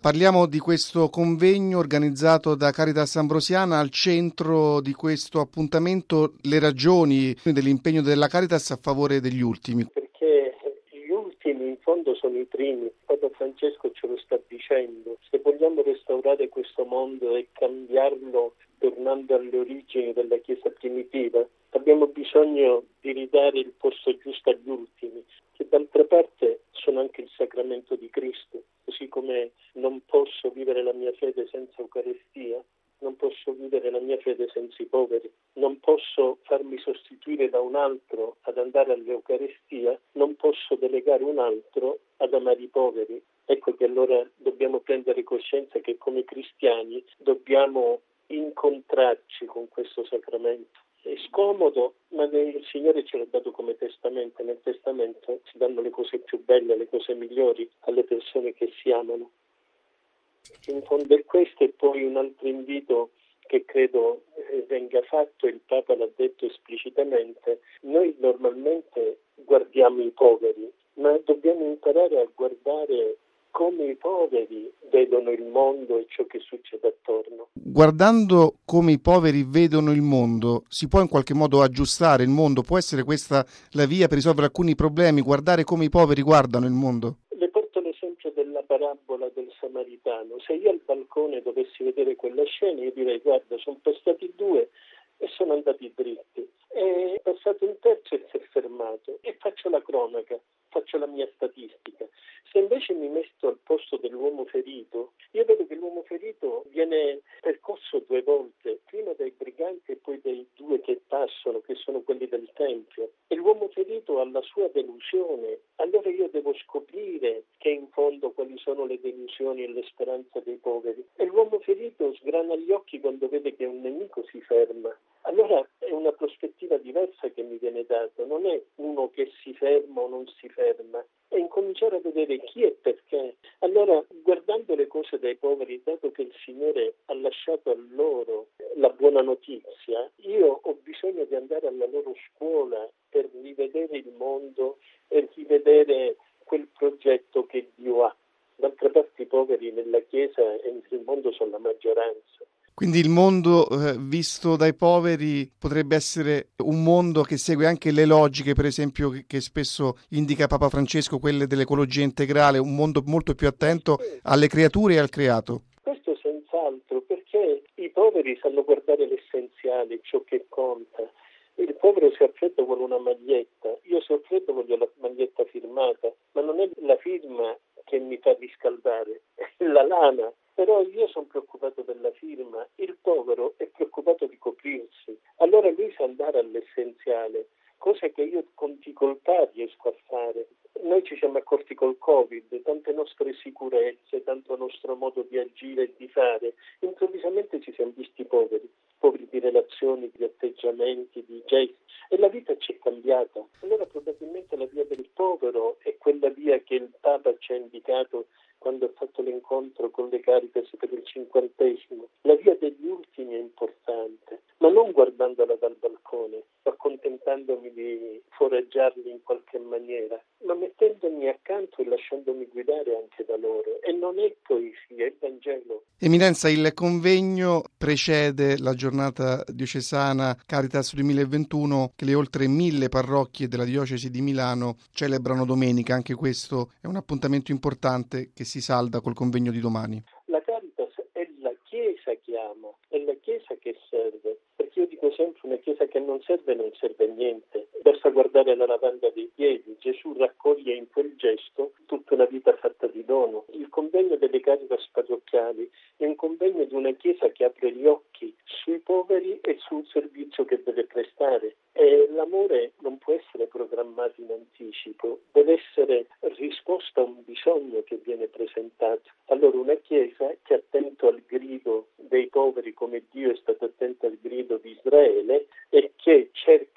Parliamo di questo convegno organizzato da Caritas Ambrosiana. Al centro di questo appuntamento le ragioni dell'impegno della Caritas a favore degli ultimi. Perché gli ultimi in fondo sono i primi. Papa Francesco ce lo sta dicendo. Se vogliamo restaurare questo mondo e cambiarlo tornando alle origini della Chiesa primitiva, abbiamo bisogno di ridare il posto giusto agli ultimi, che d'altra parte sono anche il sacramento di Cristo. Così come non posso vivere la mia fede senza Eucaristia, non posso vivere la mia fede senza i poveri, non posso farmi sostituire da un altro ad andare all'Eucaristia, non posso delegare un altro ad amare i poveri. Ecco che allora dobbiamo prendere coscienza che come cristiani dobbiamo incontrarci con questo sacramento. È scomodo, ma il Signore ce l'ha dato come testamento. Nel testamento si danno le cose più belle, le cose migliori alle persone che si amano. In fondo è questo, e poi un altro invito che credo venga fatto, il Papa l'ha detto esplicitamente: noi normalmente guardiamo i poveri, ma dobbiamo imparare a guardare come i poveri vedono il mondo e ciò che succede attorno. Guardando come i poveri vedono il mondo, si può in qualche modo aggiustare il mondo? Può essere questa la via per risolvere alcuni problemi, guardare come i poveri guardano il mondo? Le porto l'esempio della parabola del Samaritano. Se io al balcone dovessi vedere quella scena, io direi: guarda, sono passati due e sono andati dritti. È passato un terzo e si è fermato. E faccio la cronaca, faccio la mia statistica. Se invece mi metto al posto dell'uomo ferito, io vedo che l'uomo ferito viene percorso due volte, prima dai briganti e poi dai due che passano, che sono quelli del Tempio. E l'uomo ferito ha la sua delusione. Allora io devo scoprire che in fondo quali sono le delusioni e le speranze dei poveri. E l'uomo ferito sgrana gli occhi quando vede che un nemico si ferma. Allora è una prospettiva diversa che mi viene data, non è uno che si ferma o non si ferma, è incominciare a vedere chi e perché. Allora, guardando le cose dei poveri, dato che il Signore ha lasciato a loro la buona notizia, io ho bisogno di andare alla loro scuola per rivedere il mondo e rivedere quel progetto che Dio ha. D'altra parte i poveri nella Chiesa e nel mondo sono la maggioranza. Quindi il mondo visto dai poveri potrebbe essere un mondo che segue anche le logiche, per esempio, che spesso indica Papa Francesco, quelle dell'ecologia integrale, un mondo molto più attento alle creature e al creato. Questo senz'altro, perché i poveri sanno guardare l'essenziale, ciò che conta. Il povero se ha freddo vuole una maglietta, io se ho freddo voglio la maglietta firmata, ma non è la firma che mi fa riscaldare, è la lana. Però io sono preoccupato della firma, il povero è preoccupato di coprirsi. Allora lui sa andare all'essenziale, cosa che io con difficoltà riesco a fare. Noi ci siamo accorti col Covid, tante nostre sicurezze, tanto nostro modo di agire e di fare, improvvisamente ci siamo visti poveri di relazioni, di atteggiamenti, di gesti, e la vita ci è cambiata. Allora probabilmente la via del povero è quella via che il Papa ci ha indicato quando ha fatto l'incontro con le Caritas per il 50°. La via degli ultimi è importante, ma non guardandola dal balcone, accontentandomi di foraggiarli in qualche maniera, ma mettendomi accanto e lasciandomi guidare anche da loro. E non è poesia, è il Vangelo. Eminenza, il convegno precede la giornata diocesana Caritas 2021 che le oltre 1000 parrocchie della diocesi di Milano celebrano domenica. Anche questo è un appuntamento importante che si salda col convegno di domani. La Caritas è la Chiesa che ama, è la Chiesa che serve, perché io dico sempre una Chiesa che non serve a niente, basta guardare la lavanda dei piedi. Gesù raccoglie in quel gesto tutta una vita fatta di dono. Il convegno delle Caritas parrocchiali è un convegno di una Chiesa che apre gli occhi sui poveri e sul servizio che deve prestare. E l'amore non può essere programmato in anticipo, deve essere risposta a un bisogno che viene presentato. Allora una Chiesa che è attento al grido dei poveri come Dio è stato attento al grido di Israele e che cerca